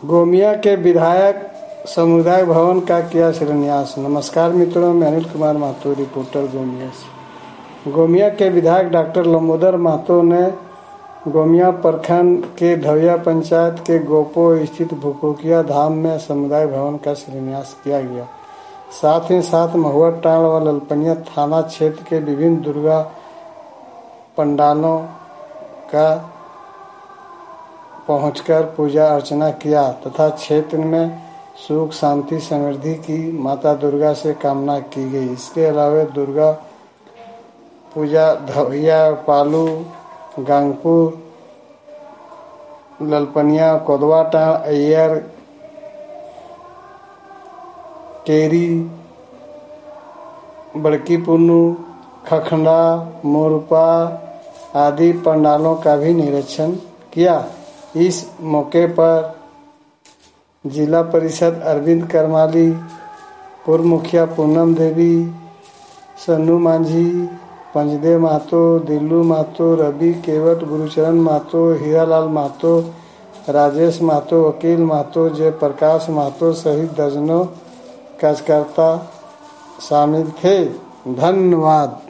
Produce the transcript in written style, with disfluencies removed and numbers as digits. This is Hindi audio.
गोमिया के विधायक समुदाय भवन का किया शिलान्यास। नमस्कार मित्रों, मैं अनिल कुमार महतो, रिपोर्टर गोमिया से। गोमिया के विधायक डॉक्टर लंबोदर महतो ने गोमिया प्रखंड के धविया पंचायत के गोपो स्थित भूकोकिया धाम में समुदाय भवन का शिलान्यास किया गया। साथ ही साथ महुआ टांड़ व ललपनिया थाना क्षेत्र के विभिन्न दुर्गा पंडालों का पहुंचकर पूजा अर्चना किया तथा क्षेत्र में सुख शांति समृद्धि की माता दुर्गा से कामना की गई। इसके अलावा दुर्गा पूजा धविया, पालू, गांगपुर, ललपनिया, कोदवाटा, अय्यर, केरी, बड़की पुन्नू, खखंडा, मोरपा आदि पंडालों का भी निरीक्षण किया। इस मौके पर जिला परिषद अरविंद करमाली, पूर्व मुखिया पूनम देवी, सन्नू मांझी, पंजदेव महतो, दिल्लू महतो, रवि केवट, गुरुचरण महतो, हीरालाल महतो, राजेश महतो, वकील महतो, जयप्रकाश महतो सहित दर्जनों कार्यकर्ता शामिल थे। धन्यवाद।